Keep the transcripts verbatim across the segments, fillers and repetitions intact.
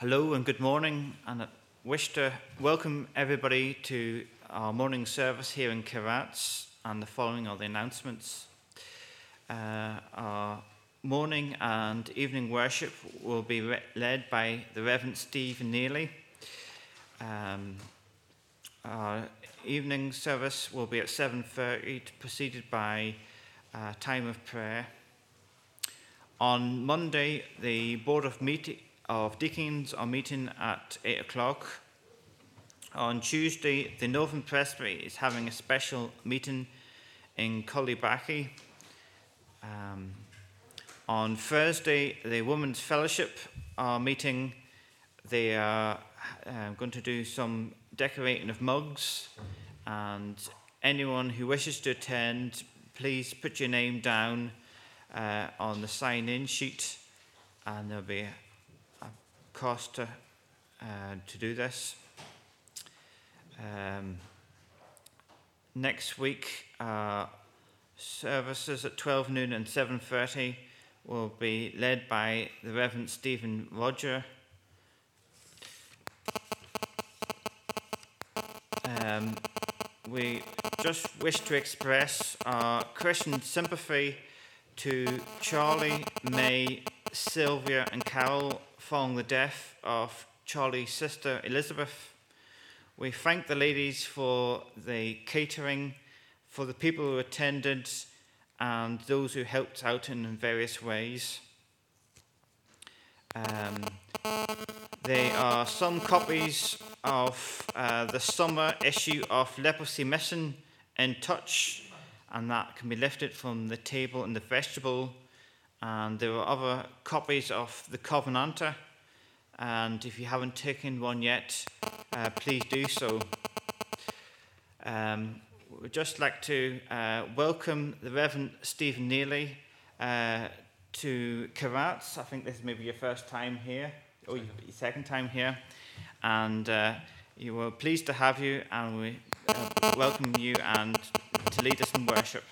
Hello and good morning, and I wish to welcome everybody to our morning service here in Kirrats, and the following are the announcements. Uh, our morning and evening worship will be re- led by the Reverend Stephen Neely. Um, our evening service will be at seven thirty, preceded by a time of prayer. On Monday, the Board of Meeting of Deacons are meeting at eight o'clock. On Tuesday, the Northern Presbytery is having a special meeting in Collibaki. Um, on Thursday, the Women's Fellowship are meeting. They are uh, going to do some decorating of mugs, and anyone who wishes to attend, please put your name down uh, on the sign-in sheet, and there'll be a cost to, uh, to do this. Um, next week, uh, services at twelve noon and seven thirty will be led by the Reverend Stephen Roger. Um, we just wish to express our Christian sympathy to Charlie, May, Sylvia and Carol following the death of Charlie's sister Elizabeth. We thank the ladies for the catering, for the people who attended, and those who helped out in various ways. Um, there are some copies of uh, the summer issue of Leprosy Mission in Touch, and that can be lifted from the table in the vestibule. And there are other copies of the Covenanter, and if you haven't taken one yet, uh, please do so. Um, we'd just like to uh, welcome the Reverend Stephen Neely uh, to Kirrats. I think this is maybe your first time here, or your second time here, and uh, you were pleased to have you, and we uh, welcome you and to lead us in worship.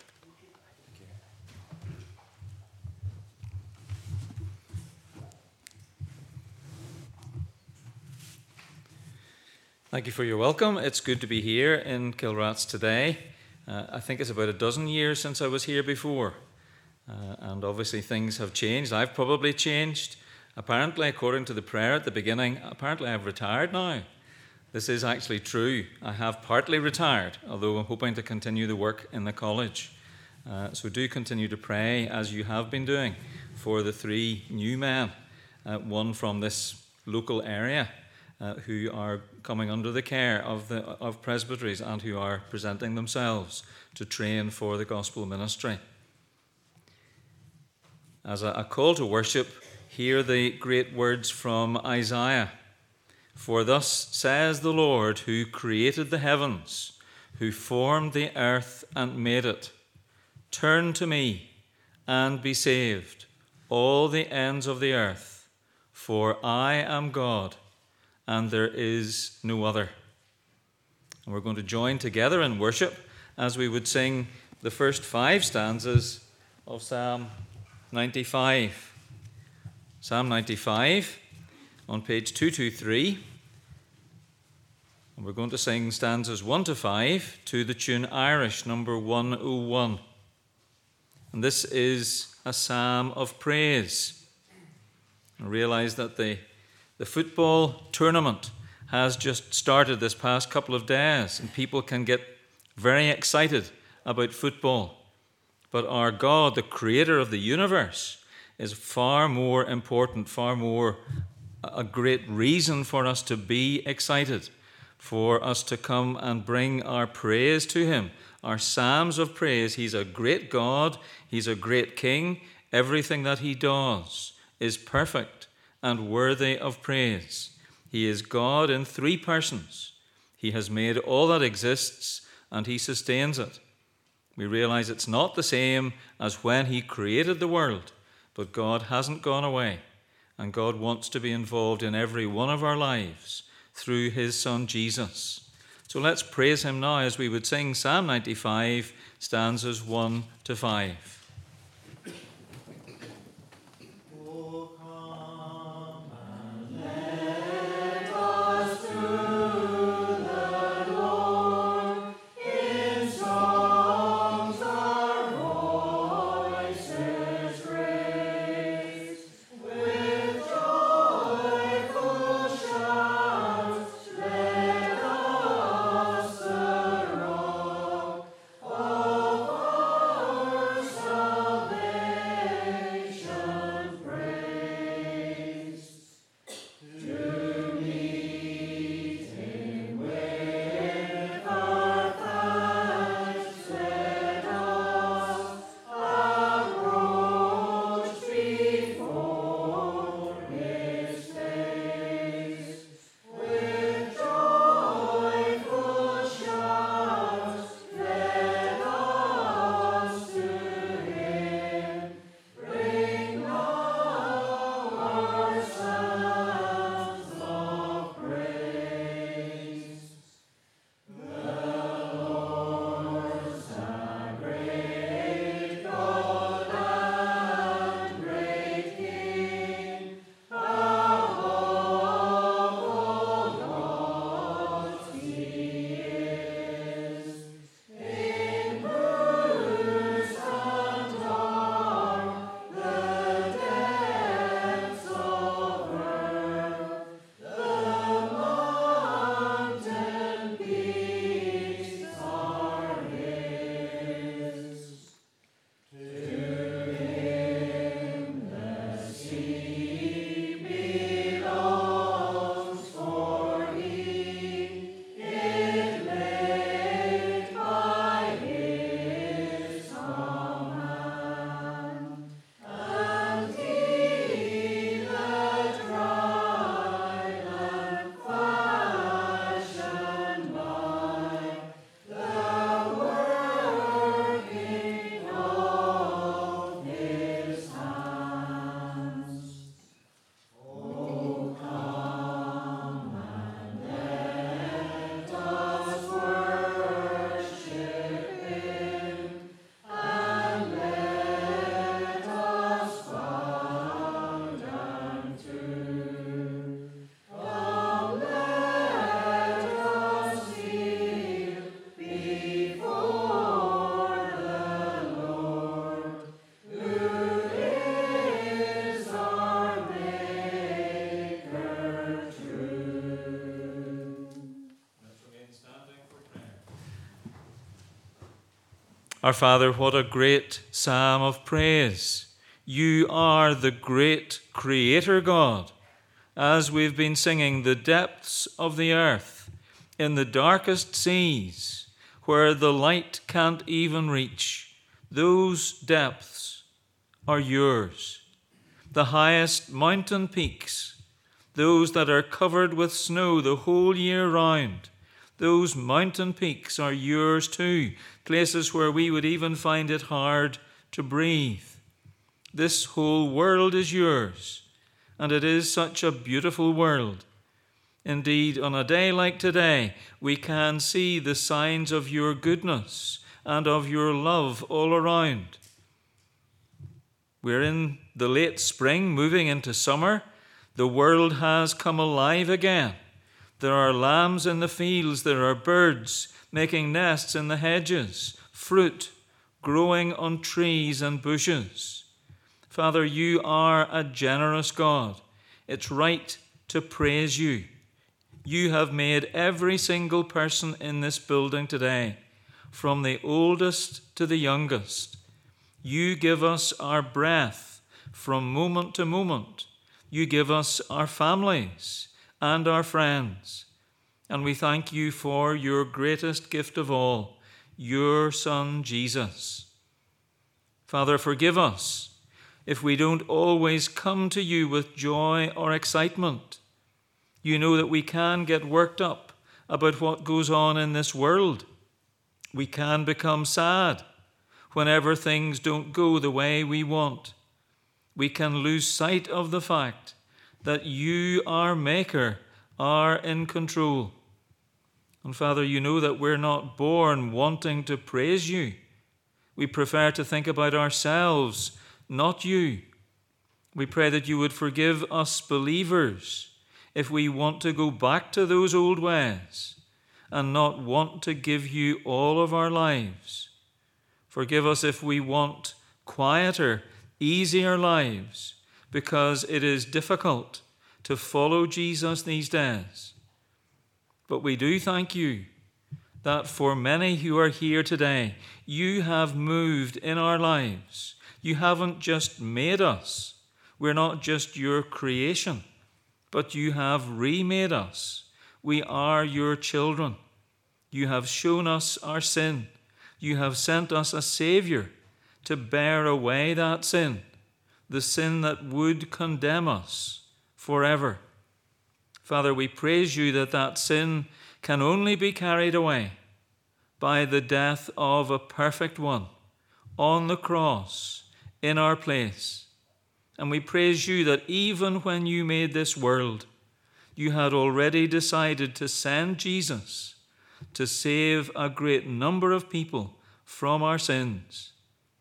Thank you for your welcome. It's good to be here in Kilrats today. Uh, I think it's about a dozen years since I was here before. Uh, and obviously things have changed. I've probably changed. Apparently, according to the prayer at the beginning, apparently I've retired now. This is actually true. I have partly retired, although I'm hoping to continue the work in the college. Uh, so do continue to pray, as you have been doing, for the three new men, uh, one from this local area, Uh, who are coming under the care of the of presbyteries and who are presenting themselves to train for the gospel ministry. As a, a call to worship, hear the great words from Isaiah. For thus says the Lord, who created the heavens, who formed the earth and made it. Turn to me and be saved, all the ends of the earth, for I am God, and there is no other. And we're going to join together in worship as we would sing the first five stanzas of Psalm ninety-five. Psalm ninety-five on page two twenty-three. And we're going to sing stanzas one to five to the tune Irish number one oh one. And this is a psalm of praise. I realize that the The football tournament has just started this past couple of days, and people can get very excited about football. But our God, the creator of the universe, is far more important, far more a great reason for us to be excited, for us to come and bring our praise to him, our psalms of praise. He's a great God. He's a great King. Everything that he does is perfect and worthy of praise. He is God in three persons. He has made all that exists, and he sustains it. We realize it's not the same as when he created the world, but God hasn't gone away, and God wants to be involved in every one of our lives through his Son Jesus. So let's praise him now as we would sing Psalm ninety-five, stanzas one to five. Oh, come and let Our Father, what a great psalm of praise. You are the great Creator God. As we've been singing, the depths of the earth, in the darkest seas, where the light can't even reach, those depths are yours. The highest mountain peaks, those that are covered with snow the whole year round, those mountain peaks are yours too, places where we would even find it hard to breathe. This whole world is yours, and it is such a beautiful world. Indeed, on a day like today, we can see the signs of your goodness and of your love all around. We're in the late spring, moving into summer. The world has come alive again. There are lambs in the fields, there are birds making nests in the hedges, fruit growing on trees and bushes. Father, you are a generous God. It's right to praise you. You have made every single person in this building today, from the oldest to the youngest. You give us our breath from moment to moment. You give us our families and our friends. And we thank you for your greatest gift of all, your Son, Jesus. Father, forgive us if we don't always come to you with joy or excitement. You know that we can get worked up about what goes on in this world. We can become sad whenever things don't go the way we want. We can lose sight of the fact that you, our Maker, are in control. And Father, you know that we're not born wanting to praise you. We prefer to think about ourselves, not you. We pray that you would forgive us believers if we want to go back to those old ways and not want to give you all of our lives. Forgive us if we want quieter, easier lives, because it is difficult to follow Jesus these days. But we do thank you that for many who are here today, you have moved in our lives. You haven't just made us. We're not just your creation, but you have remade us. We are your children. You have shown us our sin. You have sent us a Savior to bear away that sin, the sin that would condemn us forever. Father, we praise you that that sin can only be carried away by the death of a perfect one on the cross in our place. And we praise you that even when you made this world, you had already decided to send Jesus to save a great number of people from our sins.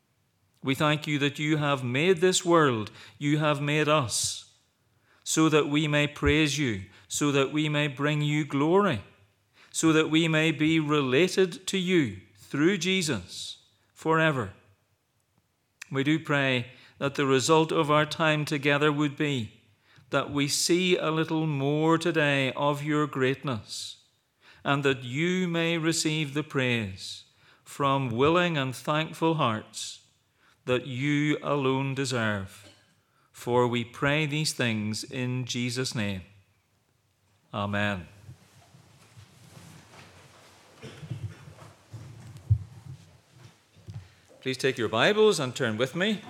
We thank you that you have made this world, you have made us, so that we may praise you, so that we may bring you glory, so that we may be related to you through Jesus forever. We do pray that the result of our time together would be that we see a little more today of your greatness, and that you may receive the praise from willing and thankful hearts that you alone deserve. For we pray these things in Jesus' name. Amen. Please take your Bibles and turn with me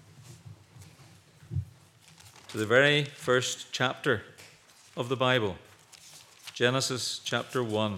to the very first chapter of the Bible, Genesis chapter one.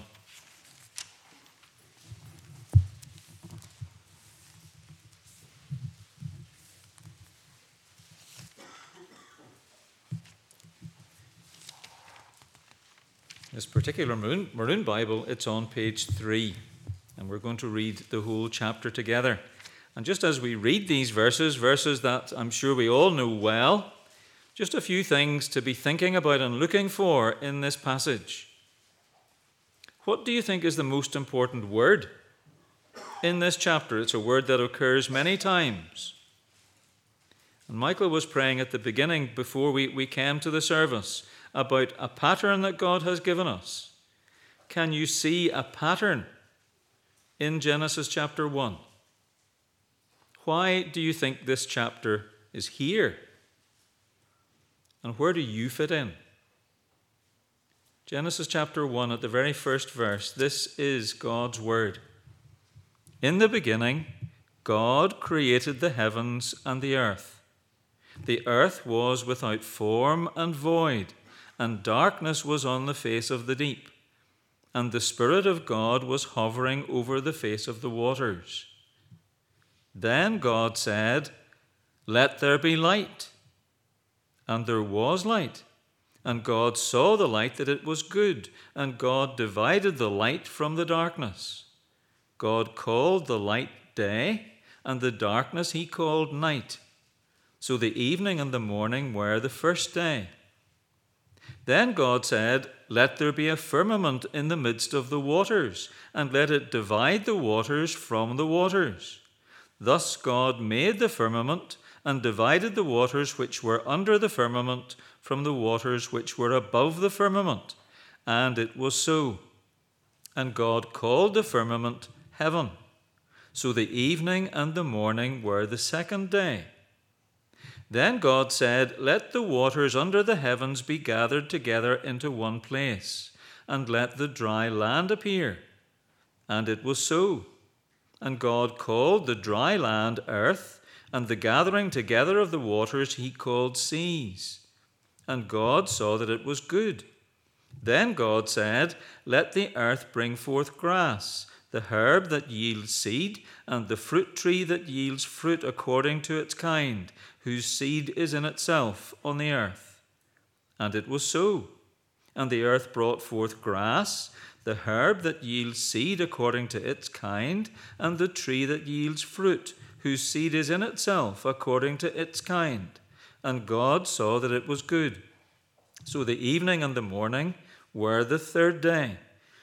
This particular maroon, maroon Bible, it's on page three, and we're going to read the whole chapter together. And just as we read these verses, verses that I'm sure we all know well, just a few things to be thinking about and looking for in this passage. What do you think is the most important word in this chapter? It's a word that occurs many times. And Michael was praying at the beginning, before we, we came to the service, about a pattern that God has given us. Can you see a pattern in Genesis chapter one? why do you think this chapter is here? And where do you fit in? Genesis chapter one, at the very first verse, this is God's word. In the beginning, God created the heavens and the earth. The earth was without form and void, and darkness was on the face of the deep. And the Spirit of God was hovering over the face of the waters. Then God said, "Let there be light." And there was light. And God saw the light that it was good, and God divided the light from the darkness. God called the light day, and the darkness he called night. So the evening and the morning were the first day. Then God said, "Let there be a firmament in the midst of the waters, and let it divide the waters from the waters." Thus God made the firmament, and divided the waters which were under the firmament from the waters which were above the firmament. And it was so. And God called the firmament heaven. So the evening and the morning were the second day. Then God said, "Let the waters under the heavens be gathered together into one place, and let the dry land appear." And it was so. And God called the dry land earth, and the gathering together of the waters he called seas. And God saw that it was good. Then God said, "Let the earth bring forth grass, the herb that yields seed, and the fruit tree that yields fruit according to its kind, whose seed is in itself on the earth." And it was so. And the earth brought forth grass, the herb that yields seed according to its kind, and the tree that yields fruit, whose seed is in itself according to its kind. And God saw that it was good. So the evening and the morning were the third day.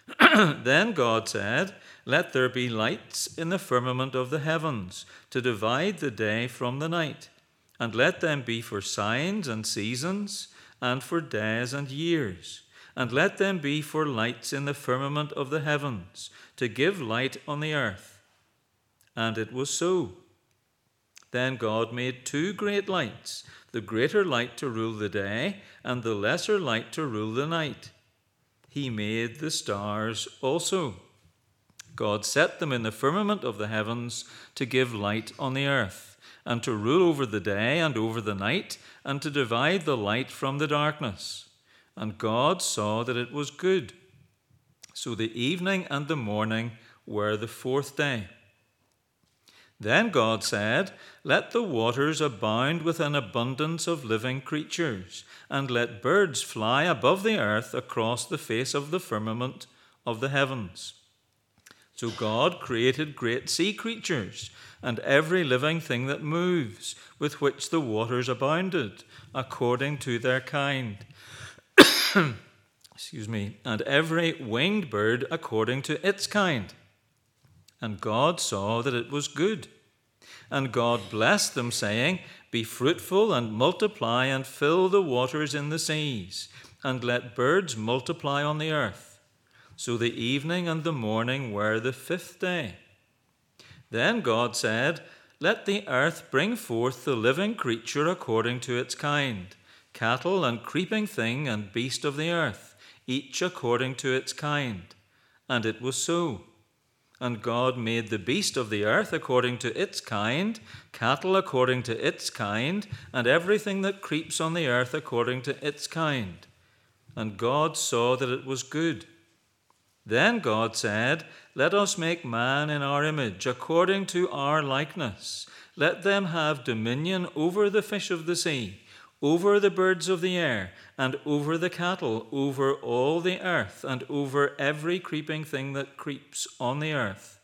Then God said, "Let there be lights in the firmament of the heavens, to divide the day from the night, and let them be for signs and seasons, and for days and years. And let them be for lights in the firmament of the heavens, to give light on the earth." And it was so. Then God made two great lights, the greater light to rule the day, and the lesser light to rule the night. He made the stars also. God set them in the firmament of the heavens to give light on the earth, and to rule over the day and over the night, and to divide the light from the darkness. And God saw that it was good. So the evening and the morning were the fourth day. Then God said, "Let the waters abound with an abundance of living creatures, and let birds fly above the earth across the face of the firmament of the heavens." So God created great sea creatures, and every living thing that moves, with which the waters abounded, according to their kind. Excuse me, and every winged bird according to its kind. And God saw that it was good. And God blessed them, saying, "Be fruitful and multiply, and fill the waters in the seas, and let birds multiply on the earth." So the evening and the morning were the fifth day. Then God said, "Let the earth bring forth the living creature according to its kind, cattle and creeping thing and beast of the earth, each according to its kind." And it was so. And God made the beast of the earth according to its kind, cattle according to its kind, and everything that creeps on the earth according to its kind. And God saw that it was good. Then God said, "Let us make man in our image, according to our likeness. Let them have dominion over the fish of the sea, over the birds of the air, and over the cattle, over all the earth, and over every creeping thing that creeps on the earth."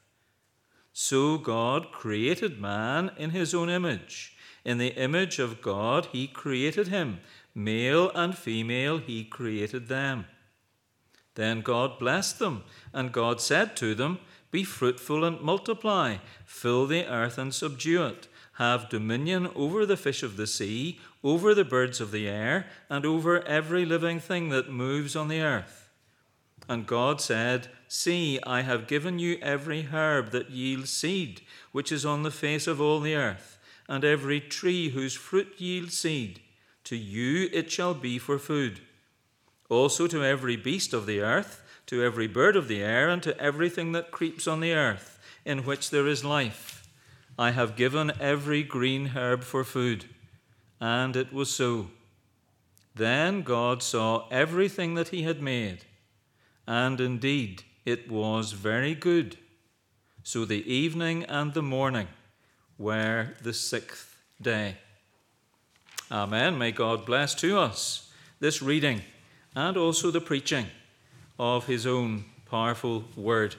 So God created man in his own image. In the image of God he created him. Male and female he created them. Then God blessed them, and God said to them, "Be fruitful and multiply, fill the earth and subdue it. Have dominion over the fish of the sea, over the birds of the air, and over every living thing that moves on the earth." And God said, See, I have given you every herb that yields seed, which is on the face of all the earth, and every tree whose fruit yields seed. To you it shall be for food. Also to every beast of the earth, to every bird of the air, and to everything that creeps on the earth, in which there is life, I have given every green herb for food. And it was so. Then God saw everything that he had made, and indeed it was very good. So the evening and the morning were the sixth day. Amen. May God bless to us this reading and also the preaching of his own powerful word.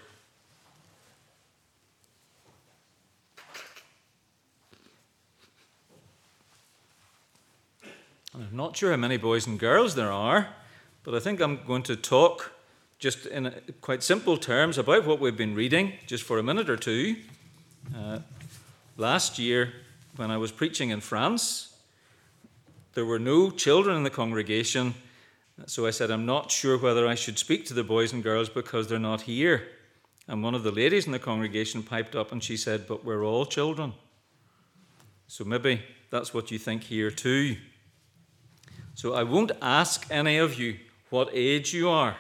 I'm not sure how many boys and girls there are, but I think I'm going to talk just in quite simple terms about what we've been reading, just for a minute or two. Uh, last year, when I was preaching in France, there were no children in the congregation, so I said, I'm not sure whether I should speak to the boys and girls because they're not here. And one of the ladies in the congregation piped up and she said, but we're all children. So maybe that's what you think here too. So I won't ask any of you what age you are.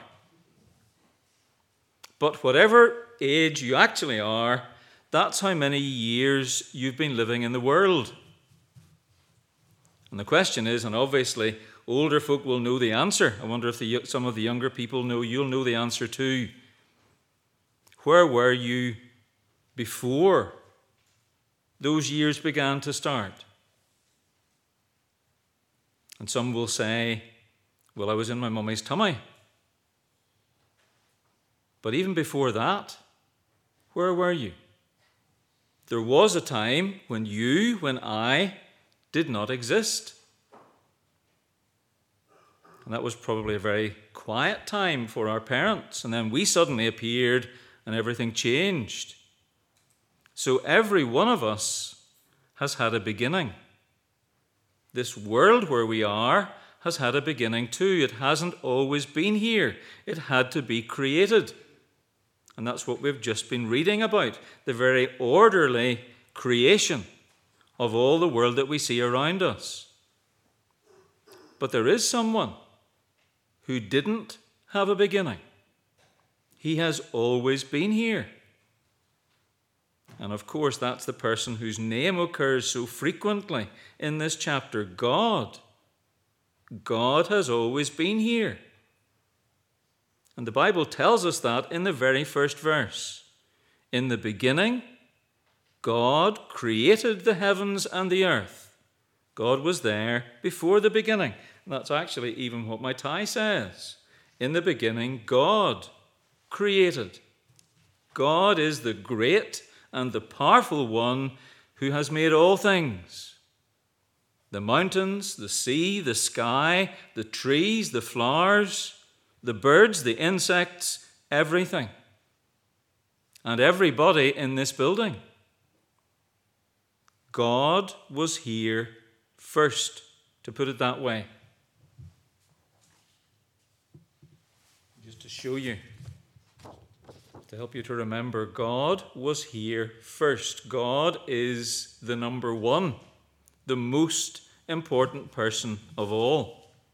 But whatever age you actually are, that's how many years you've been living in the world. And the question is, and obviously older folk will know the answer. I wonder if the, some of the younger people know, you'll know the answer too. Where were you before those years began to start? And some will say, well, I was in my mummy's tummy. But even before that, where were you? There was a time when you, when I, did not exist. And that was probably a very quiet time for our parents. And then we suddenly appeared and everything changed. So every one of us has had a beginning. This world where we are has had a beginning too. It hasn't always been here. It had to be created. And that's what we've just been reading about, the very orderly creation of all the world that we see around us. But there is someone who didn't have a beginning. He has always been here. And of course, that's the person whose name occurs so frequently in this chapter, God. God has always been here. And the Bible tells us that in the very first verse. In the beginning, God created the heavens and the earth. God was there before the beginning. And that's actually even what my tie says. In the beginning, God created. God is the great and the powerful one who has made all things. The mountains, the sea, the sky, the trees, the flowers, the birds, the insects, everything. And everybody in this building. God was here first, to put it that way. Just to show you, to help you to remember, God was here first. God is the number one, the most important person of all.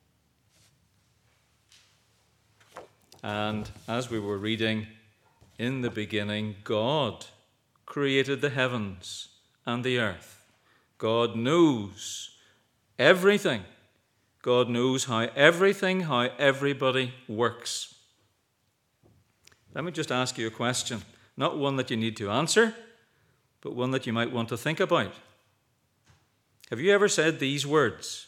And as we were reading, in the beginning, God created the heavens and the earth. God knows everything. God knows how everything, how everybody works. Let me just ask you a question, not one that you need to answer, but one that you might want to think about. Have you ever said these words?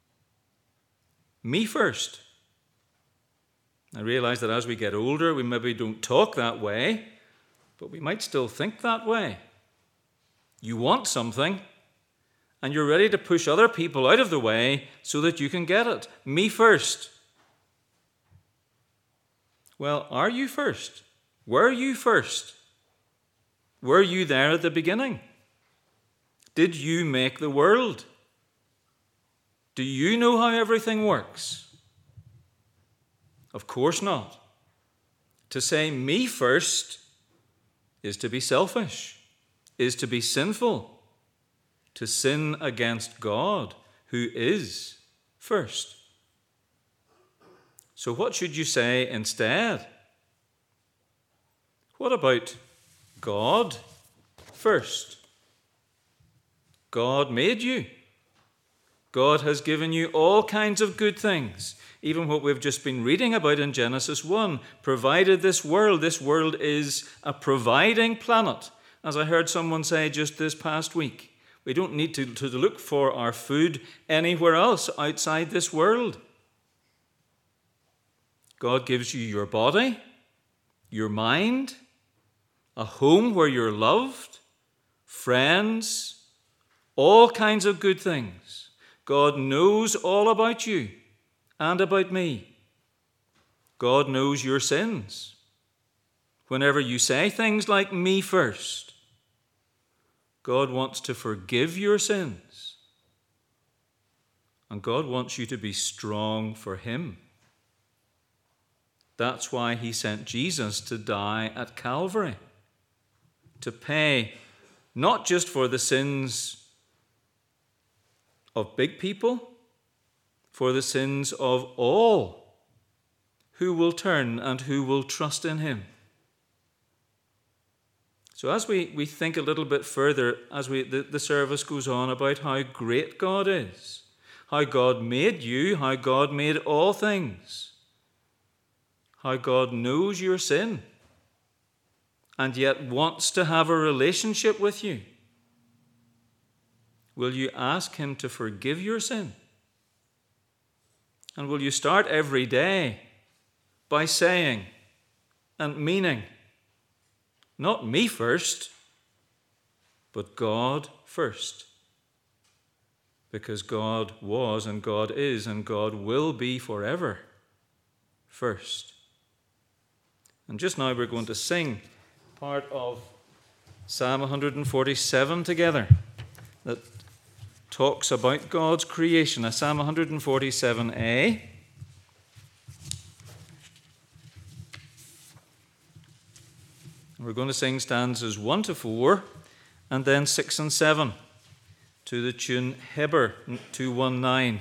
Me first. I realize that as we get older, we maybe don't talk that way, but we might still think that way. You want something, and you're ready to push other people out of the way so that you can get it. Me first. Well, are you first? Were you first? Were you there at the beginning? Did you make the world? Do you know how everything works? Of course not. To say me first is to be selfish, is to be sinful, to sin against God, who is first. So what should you say instead? What about God first? God made you. God has given you all kinds of good things. Even what we've just been reading about in Genesis one, provided this world. This world is a providing planet. As I heard someone say just this past week, we don't need to, to look for our food anywhere else outside this world. God gives you your body, your mind, a home where you're loved, friends, all kinds of good things. God knows all about you and about me. God knows your sins. Whenever you say things like me first, God wants to forgive your sins. And God wants you to be strong for him. That's why he sent Jesus to die at Calvary, to pay not just for the sins of big people, for the sins of all who will turn and who will trust in him. So as we, we think a little bit further, as we the, the service goes on about how great God is, how God made you, how God made all things, how God knows your sin and yet wants to have a relationship with you, will you ask him to forgive your sin? And will you start every day by saying and meaning, not me first, but God first? Because God was and God is and God will be forever first. And just now we're going to sing part of Psalm one forty-seven together that talks about God's creation. A Psalm one forty-seven A. We're going to sing stanzas one to four and then six and seven to the tune Heber two one nine.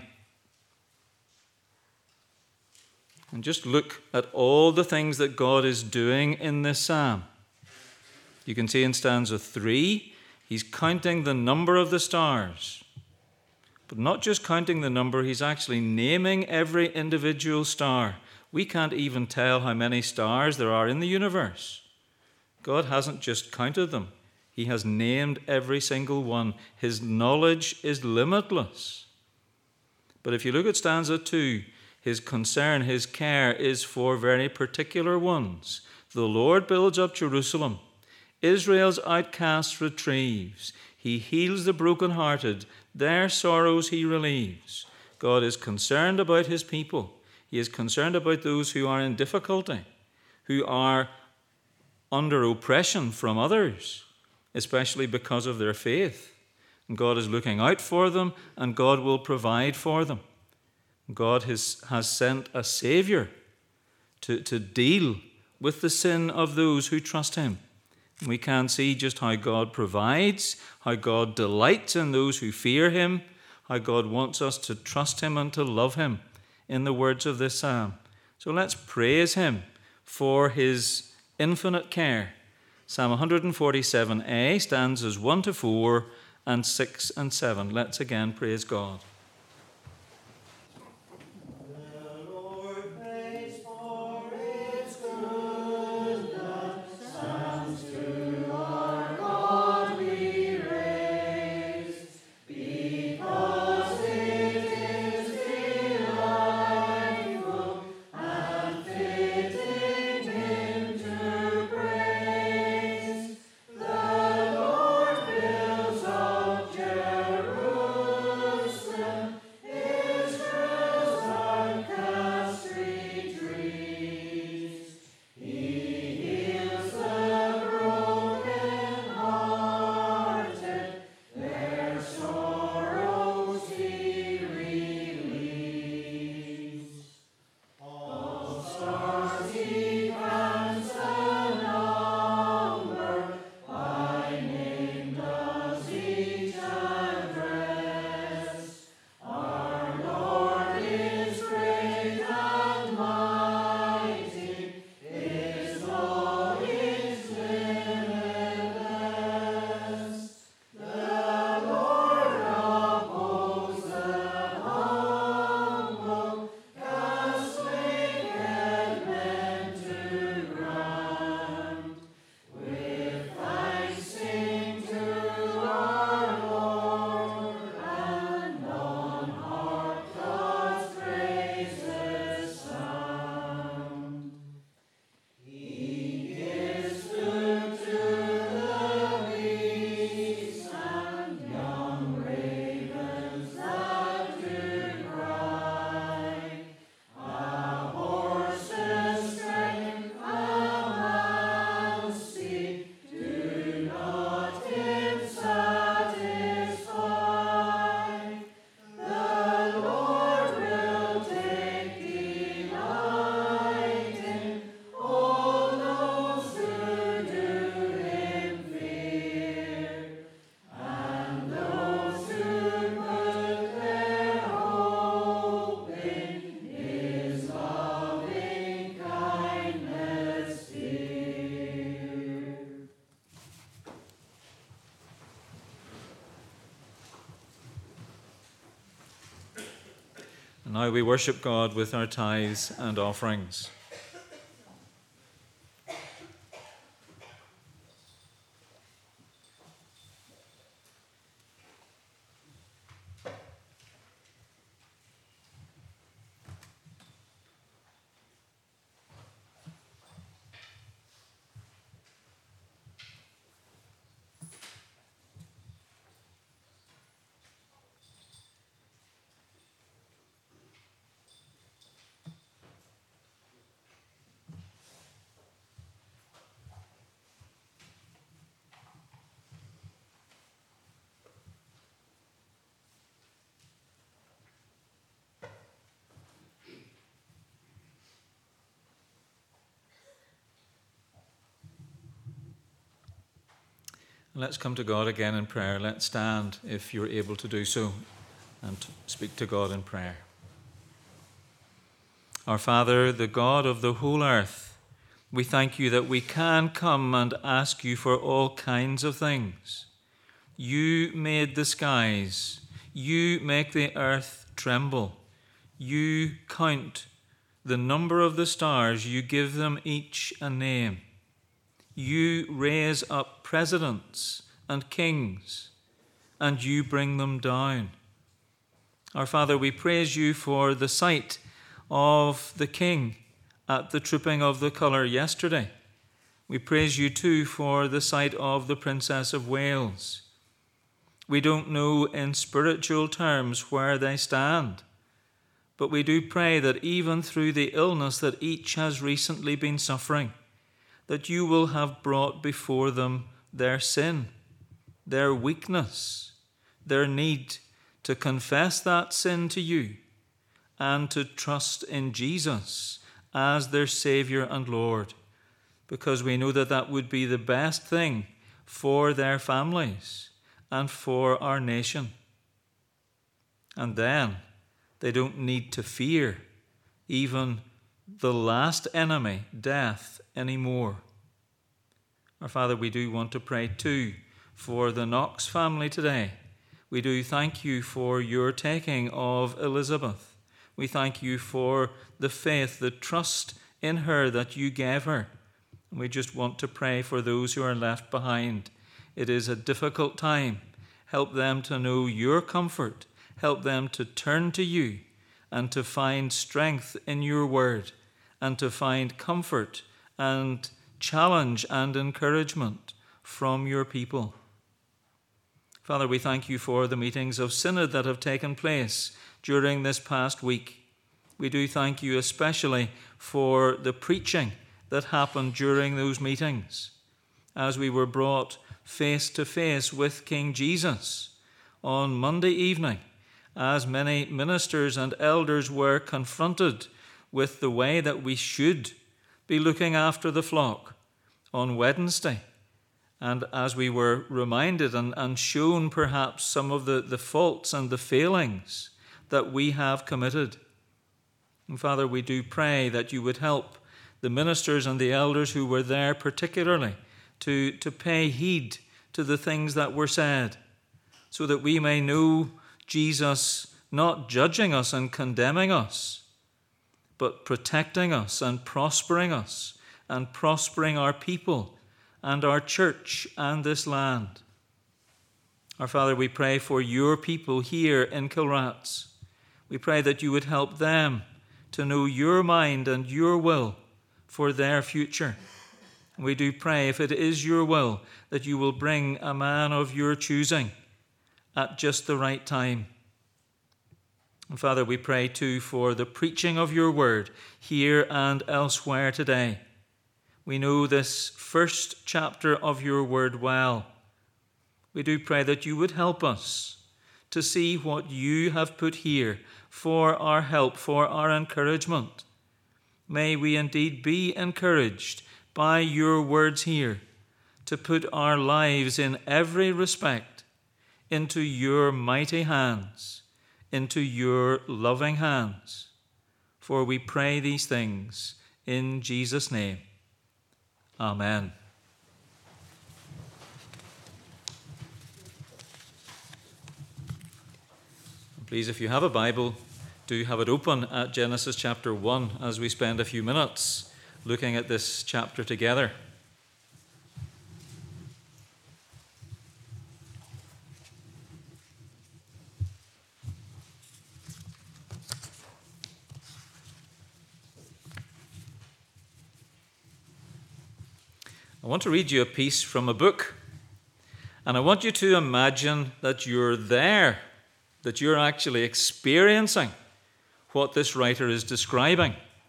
And just look at all the things that God is doing in this psalm. You can see in stanza three, he's counting the number of the stars. But not just counting the number, he's actually naming every individual star. We can't even tell how many stars there are in the universe. God hasn't just counted them. He has named every single one. His knowledge is limitless. But if you look at stanza two, his concern, his care is for very particular ones. The Lord builds up Jerusalem. Israel's outcasts retrieves. He heals the brokenhearted. Their sorrows he relieves. God is concerned about his people. He is concerned about those who are in difficulty, who are under oppression from others, especially because of their faith. And God is looking out for them, and God will provide for them. God has, has sent a Savior to, to deal with the sin of those who trust him. And we can see just how God provides, how God delights in those who fear him, how God wants us to trust him and to love him in the words of this psalm. So let's praise him for his infinite care. Psalm one forty-seven A, stanzas one to four and six and seven. Let's again praise God. Jerusalem. now we worship God with our tithes and offerings. Let's come to God again in prayer. Let's stand if you're able to do so and speak to God in prayer. Our Father, the God of the whole earth, we thank you that we can come and ask you for all kinds of things. You made the skies. You make the earth tremble. You count the number of the stars. You give them each a name. You raise up presidents and kings, and you bring them down. Our Father, we praise you for the sight of the king at the trooping of the colour yesterday. We praise you too for the sight of the Princess of Wales. We don't know in spiritual terms where they stand, but we do pray that even through the illness that each has recently been suffering, that you will have brought before them their sin, their weakness, their need to confess that sin to you and to trust in Jesus as their Saviour and Lord, because we know that that would be the best thing for their families and for our nation. And then they don't need to fear even the last enemy, death, anymore. Our Father, we do want to pray too for the Knox family today. We do thank you for your taking of Elizabeth. We thank you for the faith, the trust in her that you gave her. And we just want to pray for those who are left behind. It is a difficult time. Help them to know your comfort. Help them to turn to you and to find strength in your word and to find comfort and challenge and encouragement from your people. Father, we thank you for the meetings of synod that have taken place during this past week. We do thank you especially for the preaching that happened during those meetings as we were brought face to face with King Jesus on Monday evening, as many ministers and elders were confronted with the way that we should be looking after the flock on Wednesday. And as we were reminded and, and shown perhaps some of the, the faults and the failings that we have committed. And Father, we do pray that you would help the ministers and the elders who were there particularly to, to pay heed to the things that were said, so that we may know Jesus not judging us and condemning us, but protecting us and prospering us and prospering our people and our church and this land. Our Father, we pray for your people here in Kilrats. We pray that you would help them to know your mind and your will for their future. We do pray, if it is your will, that you will bring a man of your choosing at just the right time. And Father, we pray too for the preaching of your word here and elsewhere today. We know this first chapter of your word well. We do pray that you would help us to see what you have put here for our help, for our encouragement. May we indeed be encouraged by your words here to put our lives in every respect into your mighty hands, into your loving hands. For we pray these things in Jesus' name. Amen. Please, if you have a Bible, do have it open at Genesis chapter one as we spend a few minutes looking at this chapter together. I want to read you a piece from a book, and I want you to imagine that you're there, that you're actually experiencing what this writer is describing.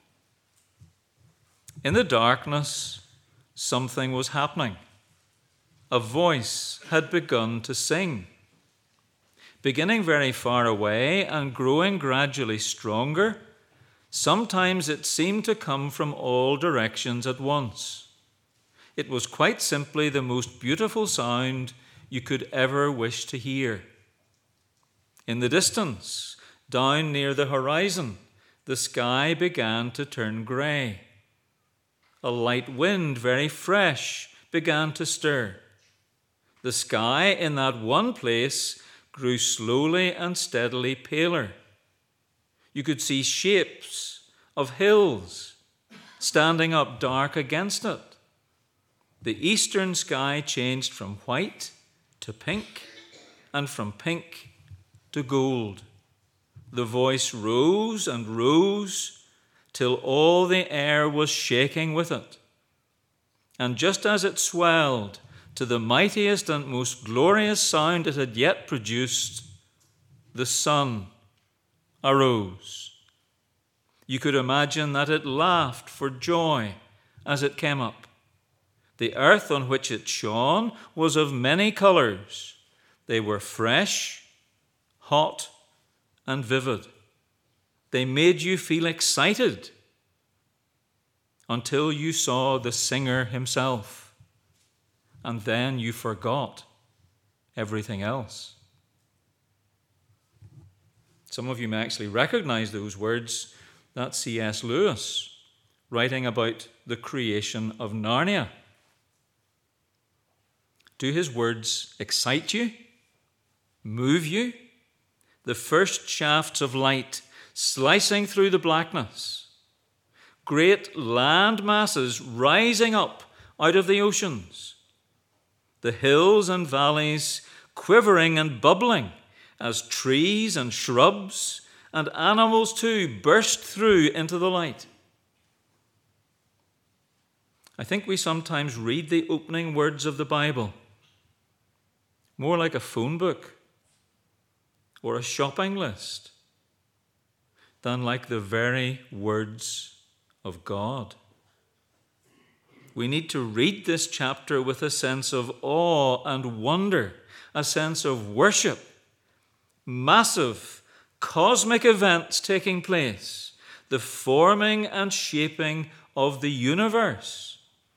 In the darkness, something was happening. A voice had begun to sing, beginning very far away and growing gradually stronger. Sometimes it seemed to come from all directions at once. It was quite simply the most beautiful sound you could ever wish to hear. In the distance, down near the horizon, the sky began to turn grey. A light wind, very fresh, began to stir. The sky in that one place grew slowly and steadily paler. You could see shapes of hills standing up dark against it. The eastern sky changed from white to pink, and from pink to gold. The voice rose and rose till all the air was shaking with it. And just as it swelled to the mightiest and most glorious sound it had yet produced, the sun arose. You could imagine that it laughed for joy as it came up. The earth on which it shone was of many colors. They were fresh, hot, and vivid. They made you feel excited until you saw the singer himself, and then you forgot everything else. Some of you may actually recognize those words. That's C S Lewis writing about the creation of Narnia. Do his words excite you, move you? The first shafts of light slicing through the blackness, great land masses rising up out of the oceans, the hills and valleys quivering and bubbling as trees and shrubs and animals too burst through into the light. I think we sometimes read the opening words of the Bible more like a phone book or a shopping list than like the very words of God. We need to read this chapter with a sense of awe and wonder, a sense of worship, massive cosmic events taking place, the forming and shaping of the universe.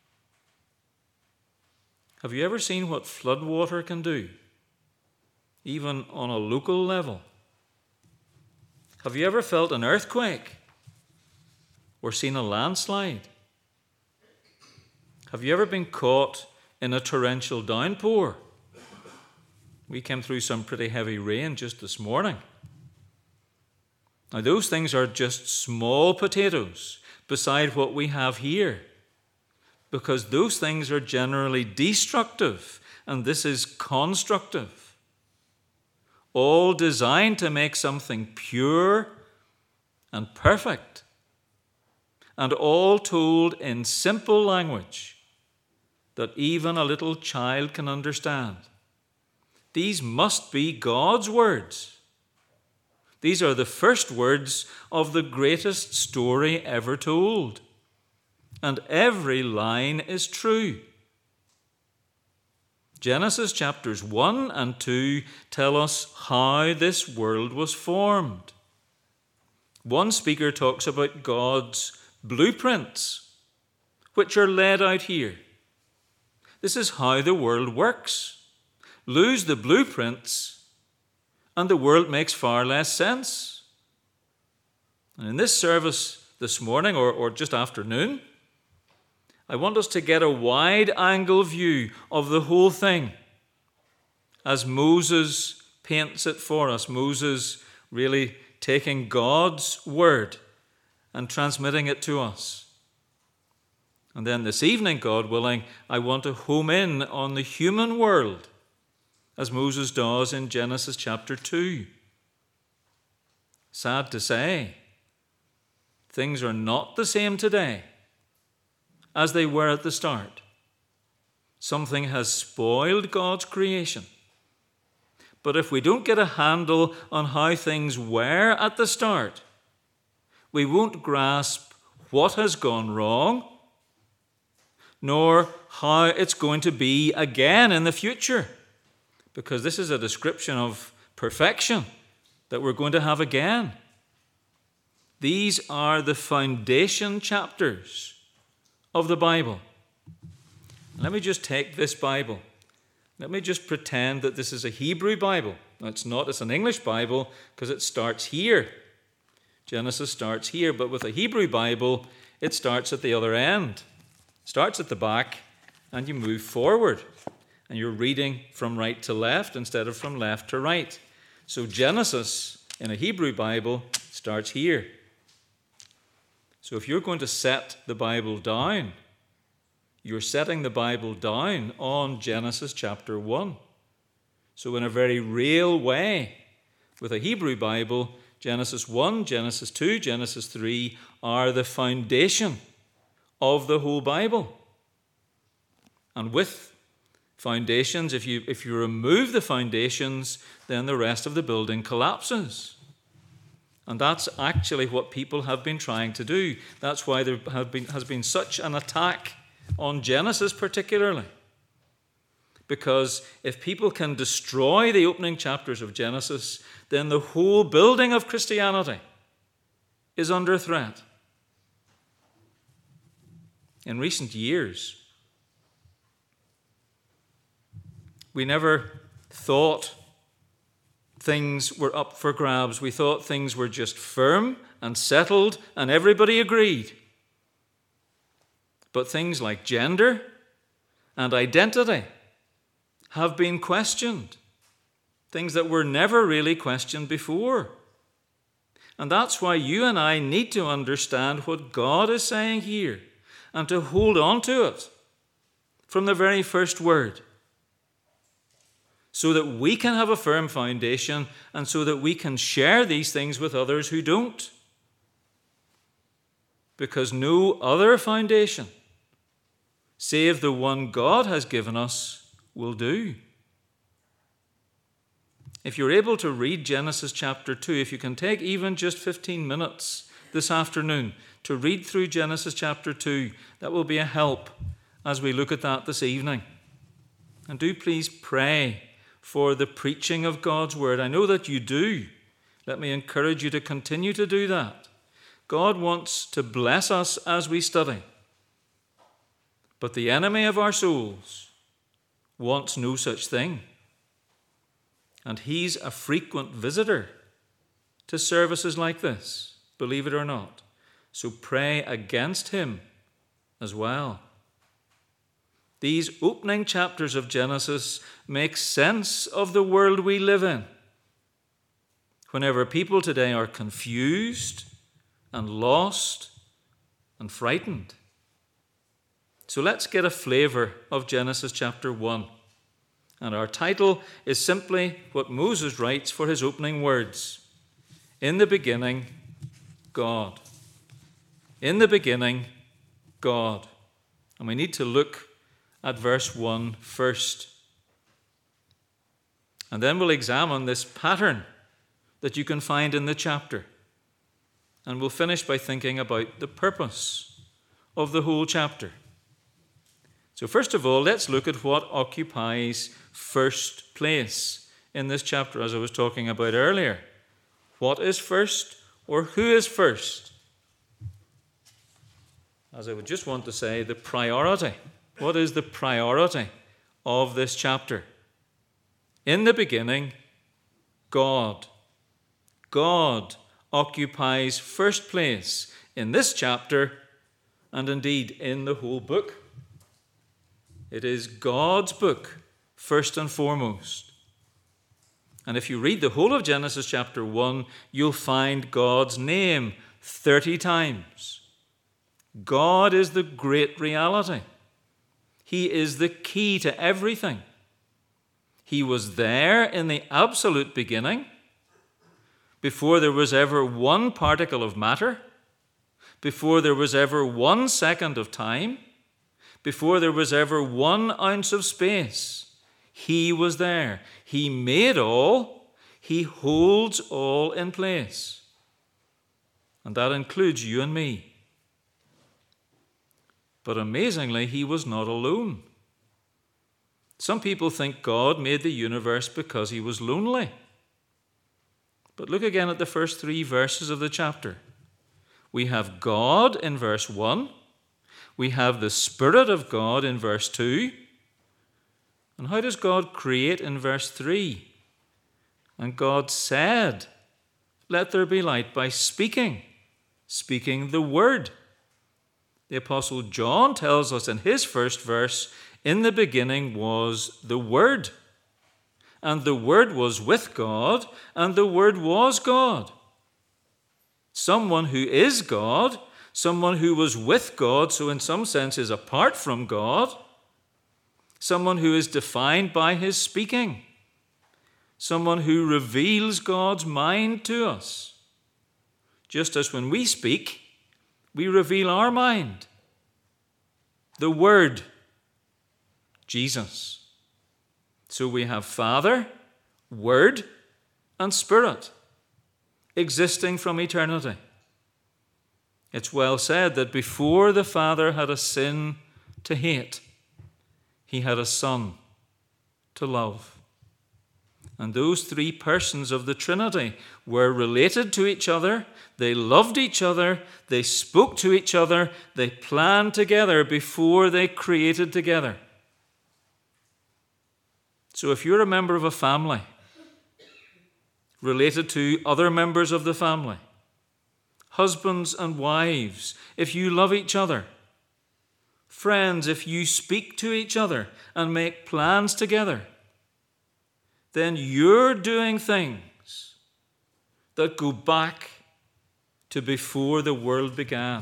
Have you ever seen what floodwater can do, even on a local level? Have you ever felt an earthquake or seen a landslide? Have you ever been caught in a torrential downpour? We came through some pretty heavy rain just this morning. Now, those things are just small potatoes beside what we have here, because those things are generally destructive, and this is constructive. All designed to make something pure and perfect, and all told in simple language that even a little child can understand. These must be God's words. These are the first words of the greatest story ever told. And every line is true. Genesis chapters one and two tell us how this world was formed. One speaker talks about God's blueprints, which are laid out here. This is how the world works. Lose the blueprints, and the world makes far less sense. And in this service this morning, or, or just afternoon, I want us to get a wide-angle view of the whole thing as Moses paints it for us. Moses really taking God's word and transmitting it to us. And then this evening, God willing, I want to home in on the human world, as Moses does in Genesis chapter two. Sad to say, things are not the same today as they were at the start. Something has spoiled God's creation. But if we don't get a handle on how things were at the start, we won't grasp what has gone wrong, nor how it's going to be again in the future. Because this is a description of perfection that we're going to have again. These are the foundation chapters of the Bible. Let me just take this Bible. Let me just pretend that this is a Hebrew Bible. No, it's not. It's an English Bible because it starts here. Genesis starts here, but with a Hebrew Bible, it starts at the other end. It starts at the back, and you move forward. And you're reading from right to left instead of from left to right. So Genesis in a Hebrew Bible starts here. So if you're going to set the Bible down, you're setting the Bible down on Genesis chapter one. So in a very real way, with a Hebrew Bible, Genesis one, Genesis two, Genesis three are the foundation of the whole Bible. And with foundations, if you, if you remove the foundations, then the rest of the building collapses. And that's actually what people have been trying to do. That's why there have been, has been such an attack on Genesis particularly. Because if people can destroy the opening chapters of Genesis, then the whole building of Christianity is under threat. In recent years, we never thought things were up for grabs. We thought things were just firm and settled and everybody agreed. But things like gender and identity have been questioned. Things that were never really questioned before. And that's why you and I need to understand what God is saying here and to hold on to it from the very first word, so that we can have a firm foundation and so that we can share these things with others who don't. Because no other foundation, save the one God has given us, will do. If you're able to read Genesis chapter two, if you can take even just fifteen minutes this afternoon to read through Genesis chapter two, that will be a help as we look at that this evening. And do please pray for the preaching of God's word. I know that you do. Let me encourage you to continue to do that. God wants to bless us as we study. But the enemy of our souls wants no such thing. And he's a frequent visitor to services like this, believe it or not. So pray against him as well. These opening chapters of Genesis make sense of the world we live in. Whenever people today are confused and lost and frightened. So let's get a flavor of Genesis chapter one. And our title is simply what Moses writes for his opening words. In the beginning, God. In the beginning, God. And we need to look at verse one first. And then we'll examine this pattern that you can find in the chapter. And we'll finish by thinking about the purpose of the whole chapter. So first of all, let's look at what occupies first place in this chapter, as I was talking about earlier. What is first, or who is first? As I would just want to say, the priority. What is the priority of this chapter? In the beginning, God. God occupies first place in this chapter and indeed in the whole book. It is God's book, first and foremost. And if you read the whole of Genesis chapter one, you'll find God's name thirty times. God is the great reality. He is the key to everything. He was there in the absolute beginning, before there was ever one particle of matter, before there was ever one second of time, before there was ever one ounce of space. He was there. He made all. He holds all in place. And that includes you and me. But amazingly, he was not alone. Some people think God made the universe because he was lonely. But look again at the first three verses of the chapter. We have God in verse one. We have the Spirit of God in verse two. And how does God create in verse three? And God said, "Let there be light," by speaking, speaking the word. The Apostle John tells us in his first verse, "In the beginning was the Word, and the Word was with God, and the Word was God." Someone who is God, someone who was with God, so in some sense is apart from God, someone who is defined by his speaking, someone who reveals God's mind to us. Just as when we speak, we reveal our mind. The Word, Jesus. So we have Father, Word, and Spirit existing from eternity. It's well said that before the Father had a sin to hate, he had a Son to love. And those three persons of the Trinity were related to each other. They loved each other. They spoke to each other. They planned together before they created together. So if you're a member of a family, related to other members of the family, husbands and wives, if you love each other, friends, if you speak to each other and make plans together, then you're doing things that go back to before the world began.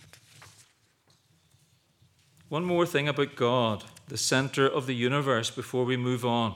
One more thing about God, the center of the universe, before we move on.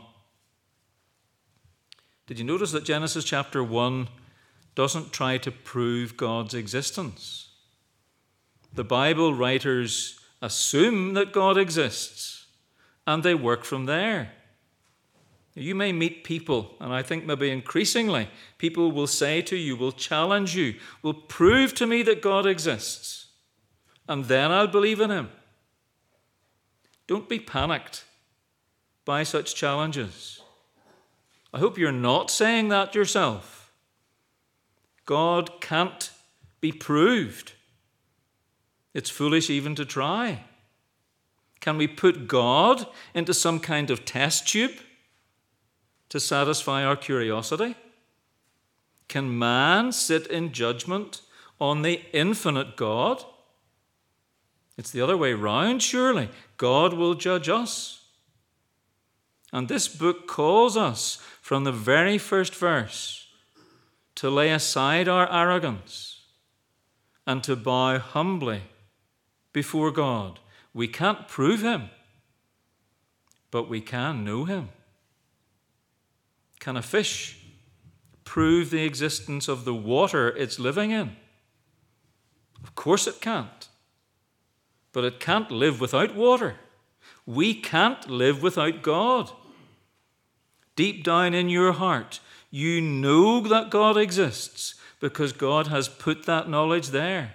Did you notice that Genesis chapter one doesn't try to prove God's existence? The Bible writers assume that God exists, and they work from there. You may meet people, and I think maybe increasingly, people will say to you, will challenge you, will prove to me that God exists, and then I'll believe in him. Don't be panicked by such challenges. I hope you're not saying that yourself. God can't be proved. It's foolish even to try. Can we put God into some kind of test tube to satisfy our curiosity? Can man sit in judgment on the infinite God? It's the other way round, surely. God will judge us. And this book calls us from the very first verse to lay aside our arrogance and to bow humbly before God. We can't prove him, but we can know him. Can a fish prove the existence of the water it's living in? Of course it can't. But it can't live without water. We can't live without God. Deep down in your heart, you know that God exists because God has put that knowledge there.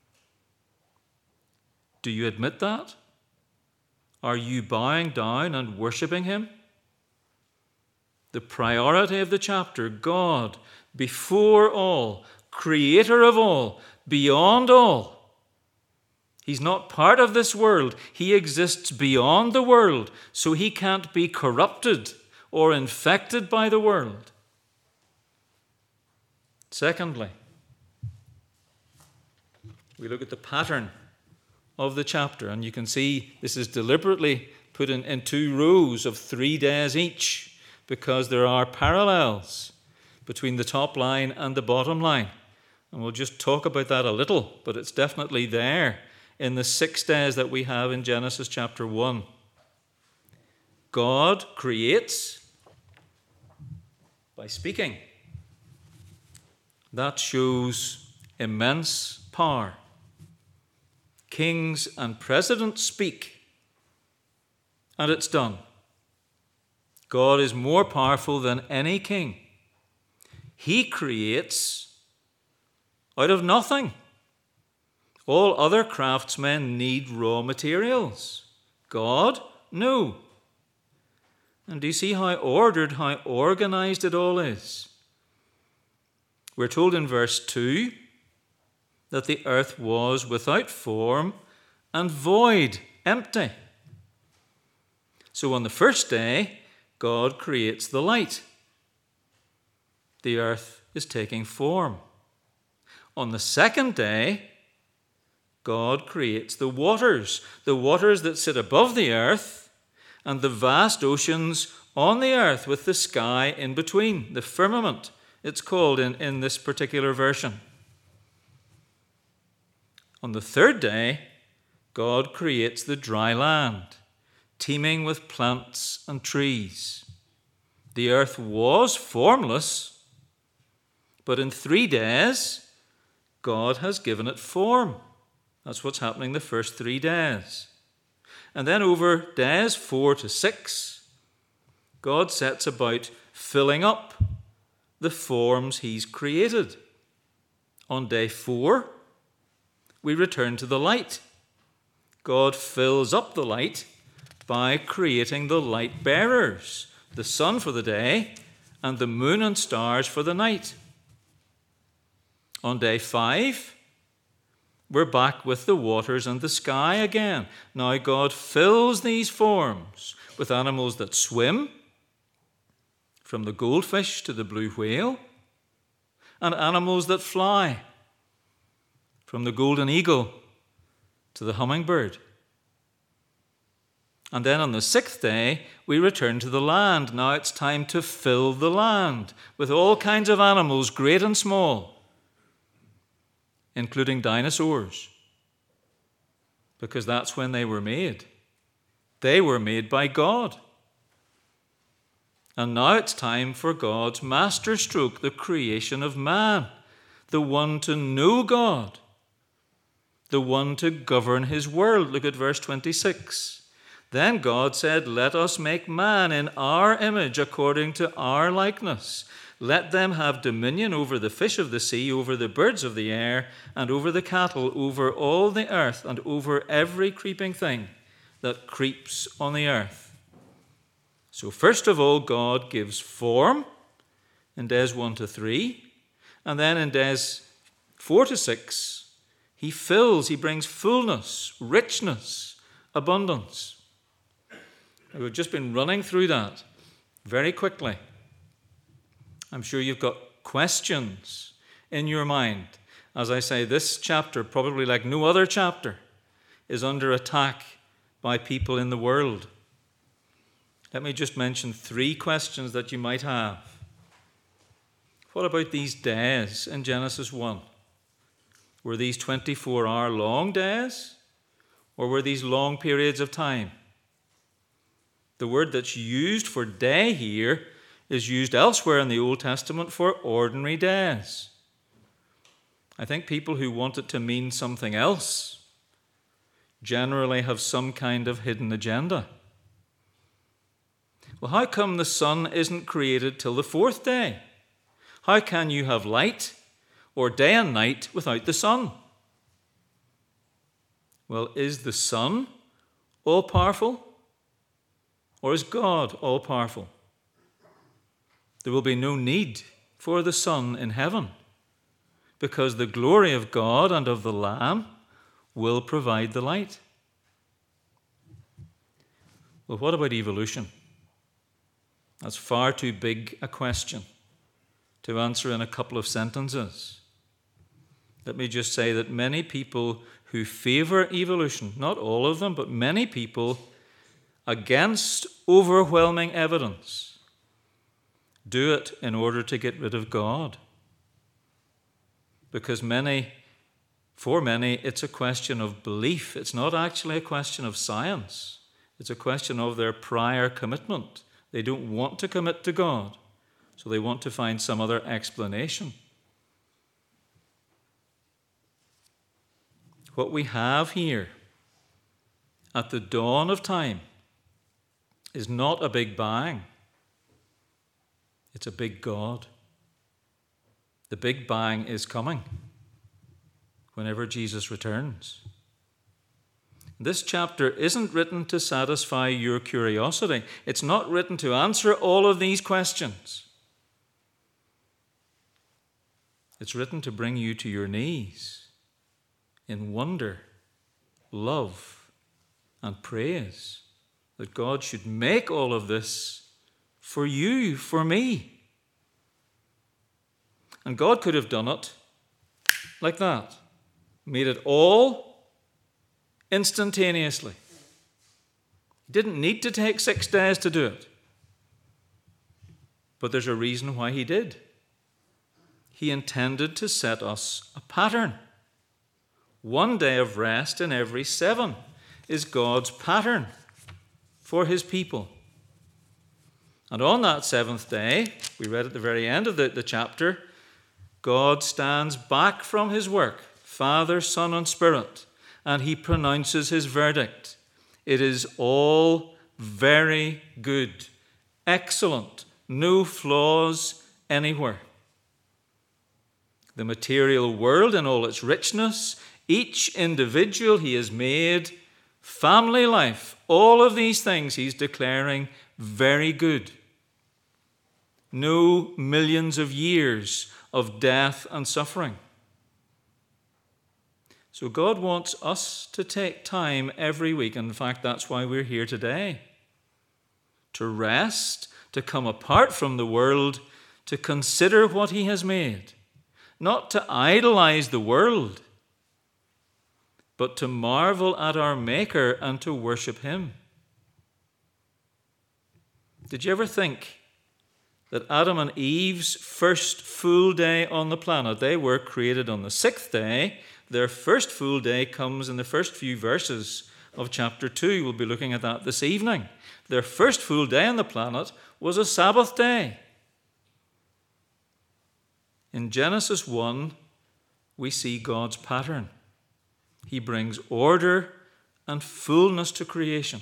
Do you admit that? Are you bowing down and worshiping him? The priority of the chapter, God, before all, creator of all, beyond all. He's not part of this world. He exists beyond the world, so he can't be corrupted or infected by the world. Secondly, we look at the pattern of the chapter, and you can see this is deliberately put in, in two rows of three days each. because there are parallels between the top line and the bottom line. And we'll just talk about that a little, but it's definitely there in the six days that we have in Genesis chapter one. God creates by speaking. That shows immense power. Kings and presidents speak, and it's done. God is more powerful than any king. He creates out of nothing. All other craftsmen need raw materials. God, no. And do you see how ordered, how organized it all is? We're told in verse two that the earth was without form and void, empty. So on the first day, God creates the light. The earth is taking form. On the second day, God creates the waters, the waters that sit above the earth and the vast oceans on the earth with the sky in between, the firmament, it's called in, in this particular version. On the third day, God creates the dry land, teeming with plants and trees. The earth was formless, but in three days, God has given it form. That's what's happening the first three days. And then over days four to six, God sets about filling up the forms he's created. On day four, we return to the light. God fills up the light by creating the light bearers, the sun for the day and the moon and stars for the night. On day five, we're back with the waters and the sky again. Now God fills these forms with animals that swim, from the goldfish to the blue whale, and animals that fly, from the golden eagle to the hummingbird. And then on the sixth day, we return to the land. Now it's time to fill the land with all kinds of animals, great and small, including dinosaurs, because that's when they were made. They were made by God. And now it's time for God's masterstroke, the creation of man, the one to know God, the one to govern his world. Look at verse twenty-six. Then God said, "Let us make man in our image, according to our likeness. Let them have dominion over the fish of the sea, over the birds of the air, and over the cattle, over all the earth, and over every creeping thing that creeps on the earth." So first of all, God gives form in days one to three, and then in days four to six, he fills, he brings fullness, richness, abundance. We've just been running through that very quickly. I'm sure you've got questions in your mind. As I say, this chapter, probably like no other chapter, is under attack by people in the world. Let me just mention three questions that you might have. What about these days in Genesis one? Were these twenty-four hour long days, or were these long periods of time? The word that's used for day here is used elsewhere in the Old Testament for ordinary days. I think people who want it to mean something else generally have some kind of hidden agenda. Well, how come the sun isn't created till the fourth day? How can you have light or day and night without the sun? Well, is the sun all-powerful, or is God all-powerful? There will be no need for the sun in heaven, because the glory of God and of the Lamb will provide the light. Well, what about evolution? That's far too big a question to answer in a couple of sentences. Let me just say that many people who favor evolution, not all of them, but many people, against overwhelming evidence, do it in order to get rid of God. Because many, for many, it's a question of belief. It's not actually a question of science. It's a question of their prior commitment. They don't want to commit to God, so they want to find some other explanation. What we have here at the dawn of time is not a big bang. It's a big God. The big bang is coming whenever Jesus returns. This chapter isn't written to satisfy your curiosity. It's not written to answer all of these questions. It's written to bring you to your knees in wonder, love, and praise that God should make all of this for you, for me. And God could have done it like that, made it all instantaneously. He didn't need to take six days to do it. But there's a reason why he did. He intended to set us a pattern. One day of rest in every seven is God's pattern for his people. And on that seventh day, we read at the very end of the, the chapter, God stands back from his work, Father, Son, and Spirit, and he pronounces his verdict. It is all very good, excellent, no flaws anywhere. The material world in all its richness, each individual he has made, family life, all of these things he's declaring very good. No millions of years of death and suffering. So God wants us to take time every week. In fact, that's why we're here today. To rest, to come apart from the world, to consider what he has made. Not to idolize the world, but to marvel at our Maker and to worship him. Did you ever think that Adam and Eve's first full day on the planet, they were created on the sixth day. Their first full day comes in the first few verses of chapter two. We'll be looking at that this evening. Their first full day on the planet was a Sabbath day. In Genesis one, we see God's pattern. He brings order and fullness to creation.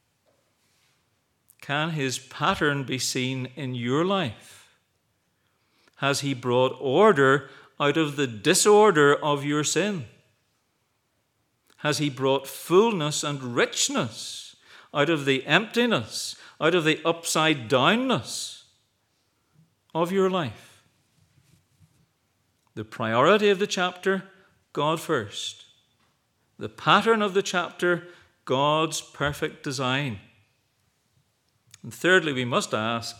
Can his pattern be seen in your life? Has he brought order out of the disorder of your sin? Has he brought fullness and richness out of the emptiness, out of the upside downness of your life? The priority of the chapter, God first. The pattern of the chapter, God's perfect design. And thirdly, we must ask,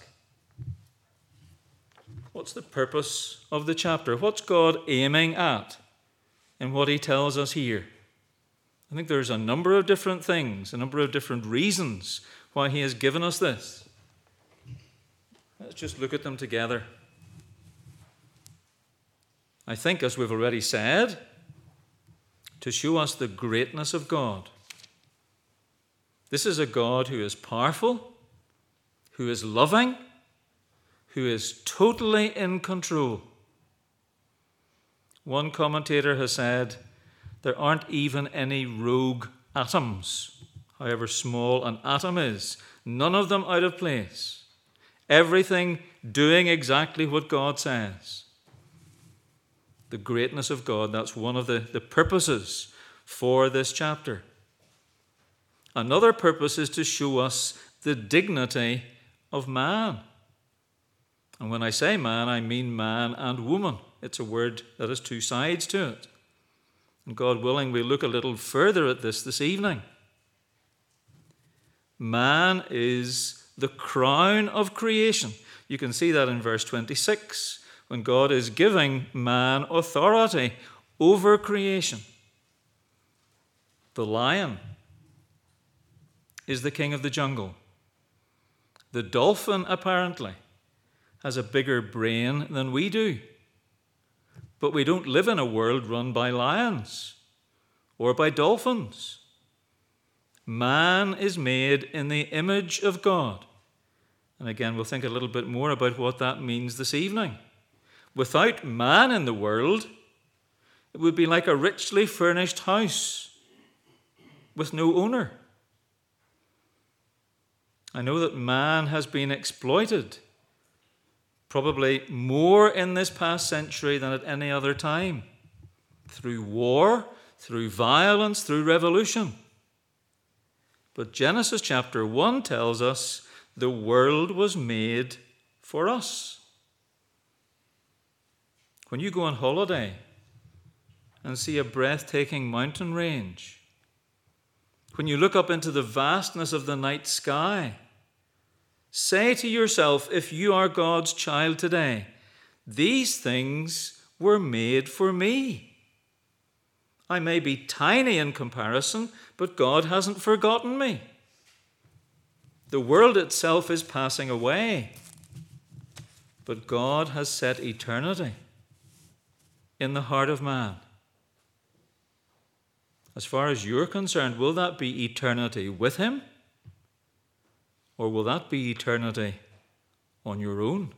what's the purpose of the chapter? What's God aiming at in what he tells us here? I think there's a number of different things, a number of different reasons why he has given us this. Let's just look at them together. I think, as we've already said, to show us the greatness of God. This is a God who is powerful, who is loving, who is totally in control. One commentator has said, there aren't even any rogue atoms, however small an atom is, none of them out of place. Everything doing exactly what God says. The greatness of God, that's one of the, the purposes for this chapter. Another purpose is to show us the dignity of man. And when I say man, I mean man and woman. It's a word that has two sides to it. And God willing, we'll look a little further at this this evening. Man is the crown of creation. You can see that in verse twenty-six, when God is giving man authority over creation. The lion is the king of the jungle. The dolphin, apparently, has a bigger brain than we do. But we don't live in a world run by lions or by dolphins. Man is made in the image of God. And again, we'll think a little bit more about what that means this evening. Without man in the world, it would be like a richly furnished house with no owner. I know that man has been exploited, probably more in this past century than at any other time, through war, through violence, through revolution. But Genesis chapter one tells us the world was made for us. When you go on holiday and see a breathtaking mountain range, when you look up into the vastness of the night sky, say to yourself, if you are God's child today, these things were made for me. I may be tiny in comparison, but God hasn't forgotten me. The world itself is passing away, but God has set eternity in the heart of man. As far as you're concerned, will that be eternity with him? Or will that be eternity on your own?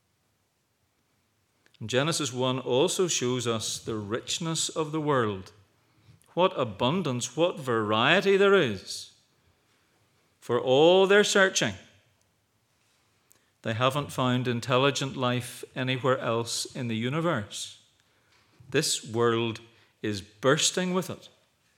And Genesis one also shows us the richness of the world. What abundance, what variety there is. For all their searching, they haven't found intelligent life anywhere else in the universe. This world is bursting with it.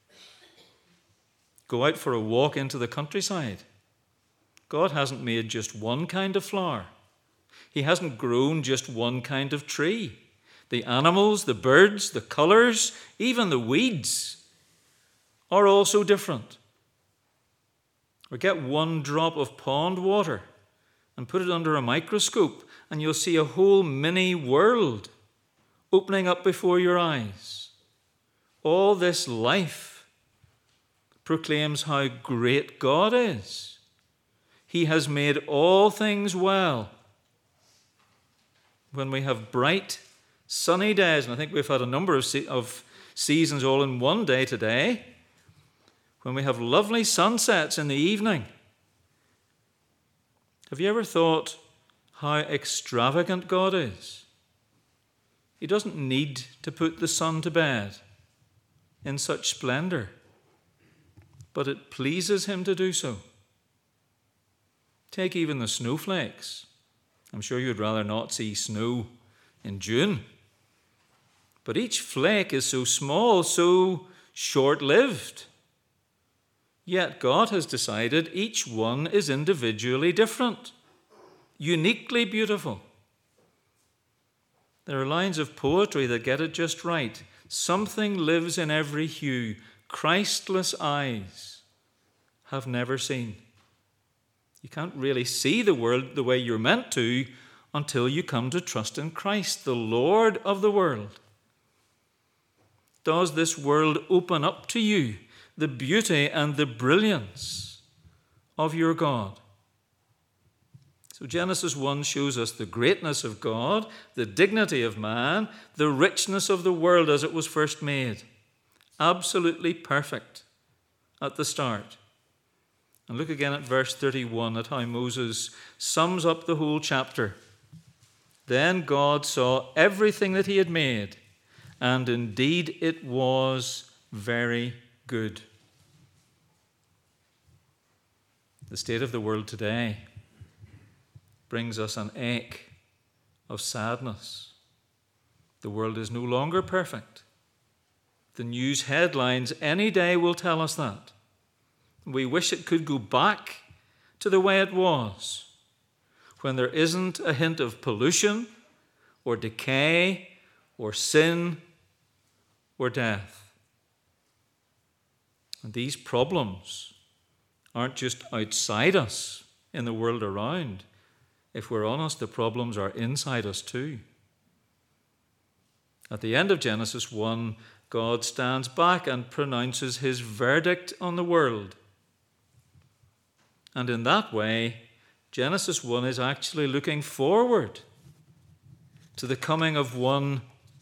Go out for a walk into the countryside. God hasn't made just one kind of flower. He hasn't grown just one kind of tree. The animals, the birds, the colors, even the weeds are all so different. Or get one drop of pond water and put it under a microscope, and you'll see a whole mini world opening up before your eyes. All this life proclaims how great God is. He has made all things well. When we have bright, sunny days, and I think we've had a number of, se- of seasons all in one day today, when we have lovely sunsets in the evening, have you ever thought how extravagant God is? He doesn't need to put the sun to bed in such splendor, but it pleases him to do so. Take even the snowflakes. I'm sure you'd rather not see snow in June, but each flake is so small, so short-lived. Yet God has decided each one is individually different, uniquely beautiful. There are lines of poetry that get it just right. Something lives in every hue, Christless eyes have never seen. You can't really see the world the way you're meant to until you come to trust in Christ, the Lord of the world. Does this world open up to you the beauty and the brilliance of your God? So Genesis one shows us the greatness of God, the dignity of man, the richness of the world as it was first made. Absolutely perfect at the start. And look again at verse thirty-one, at how Moses sums up the whole chapter. Then God saw everything that he had made, and indeed it was very good. The state of the world today brings us an ache of sadness. The world is no longer perfect. The news headlines any day will tell us that. We wish it could go back to the way it was, when there isn't a hint of pollution or decay or sin or death. And these problems aren't just outside us in the world around. If we're honest, the problems are inside us too. At the end of Genesis one, God stands back and pronounces his verdict on the world. And in that way, Genesis one is actually looking forward to the coming of one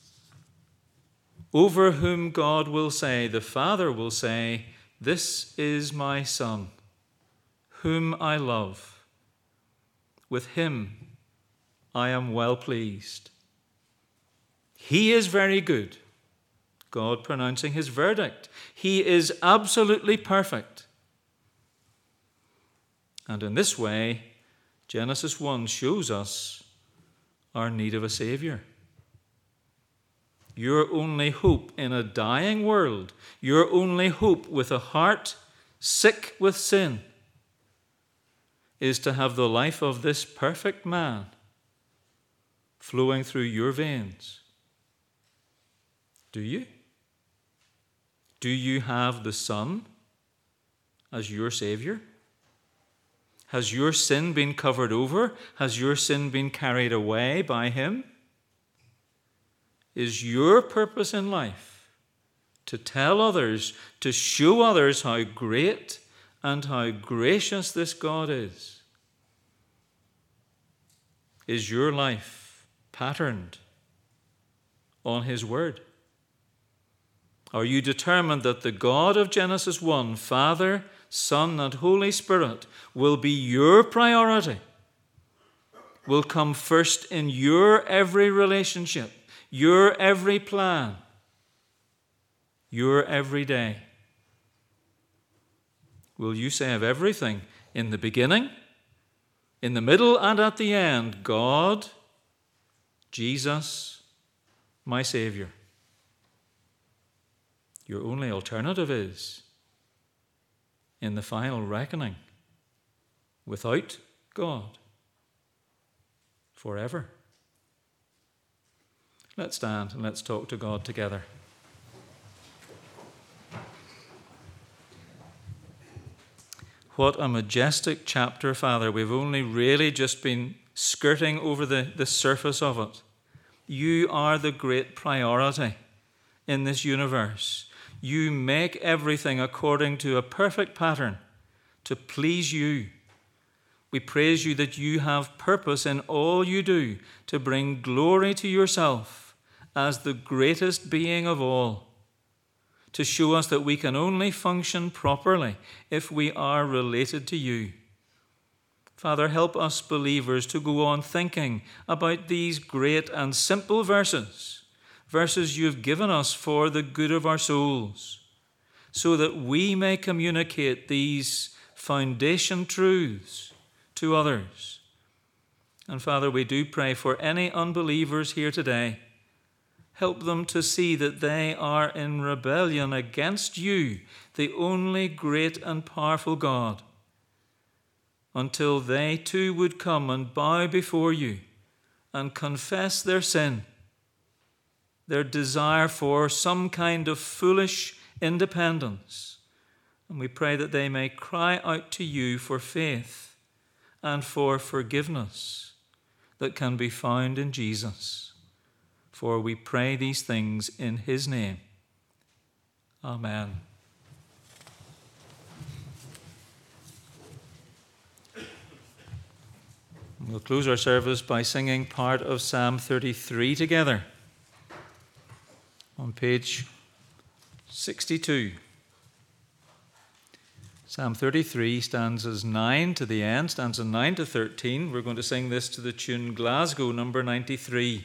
over whom God will say, the Father will say, "This is my Son, whom I love. With him I am well pleased." He is very good, God pronouncing his verdict. He is absolutely perfect. And in this way, Genesis one shows us our need of a Savior. Your only hope in a dying world, your only hope with a heart sick with sin, is to have the life of this perfect man flowing through your veins. Do you? Do you have the Son as your Savior? Has your sin been covered over? Has your sin been carried away by him? Is your purpose in life to tell others, to show others how great and how gracious this God is? Is your life patterned on his word? Are you determined that the God of Genesis one, Father, Son, and Holy Spirit, will be your priority, will come first in your every relationship, your every plan, your every day? Will you say of everything, in the beginning, in the middle, and at the end, God, Jesus, my Savior? Your only alternative is, in the final reckoning, without God, forever. Let's stand and let's talk to God together. What a majestic chapter, Father. We've only really just been skirting over the, the surface of it. You are the great priority in this universe. You make everything according to a perfect pattern to please you. We praise you that you have purpose in all you do to bring glory to yourself as the greatest being of all, to show us that we can only function properly if we are related to you. Father, help us believers to go on thinking about these great and simple verses, verses you've given us for the good of our souls, so that we may communicate these foundation truths to others. And Father, we do pray for any unbelievers here today. Help them to see that they are in rebellion against you, the only great and powerful God, until they too would come and bow before you and confess their sin, their desire for some kind of foolish independence. And we pray that they may cry out to you for faith and for forgiveness that can be found in Jesus. For we pray these things in his name. Amen. We'll close our service by singing part of Psalm thirty-three together on page sixty-two. Psalm thirty-three, stanzas nine to the end, stanza nine to thirteen. We're going to sing this to the tune Glasgow, number ninety-three.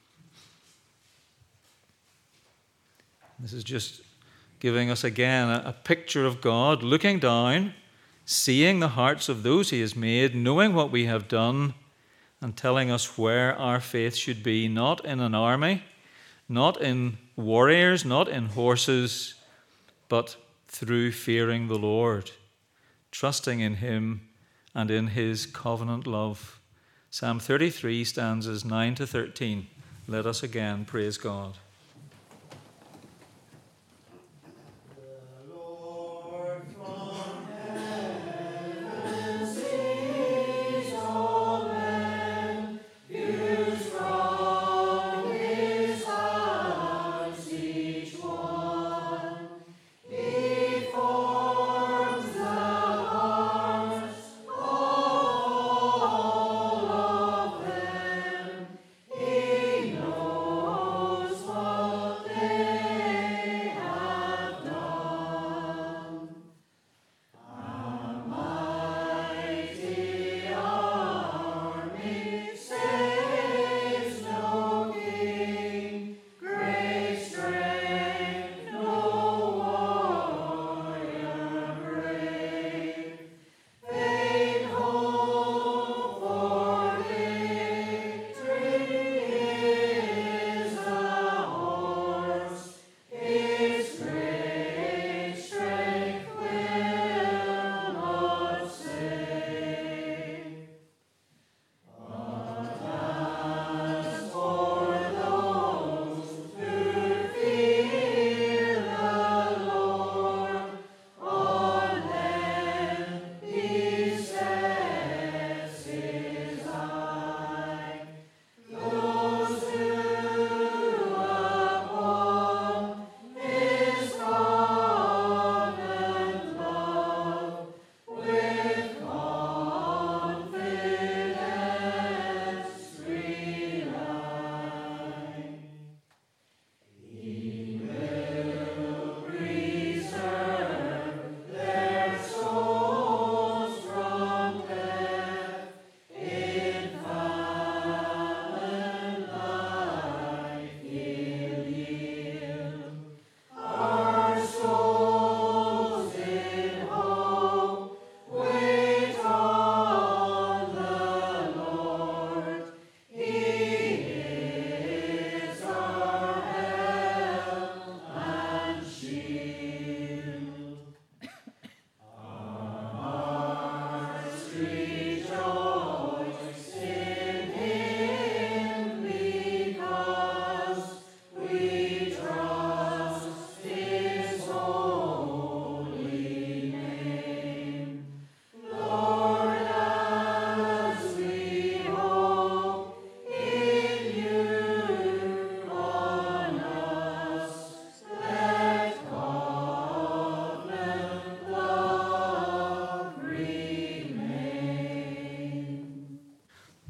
This is just giving us again a, a picture of God looking down, seeing the hearts of those he has made, knowing what we have done, and telling us where our faith should be, not in an army, not in warriors, not in horses, but through fearing the Lord, trusting in him and in his covenant love. Psalm thirty-three, stanzas nine to thirteen. Let us again praise God. He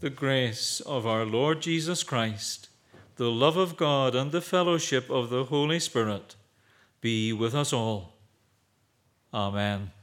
the grace of our Lord Jesus Christ, the love of God, and the fellowship of the Holy Spirit be with us all. Amen.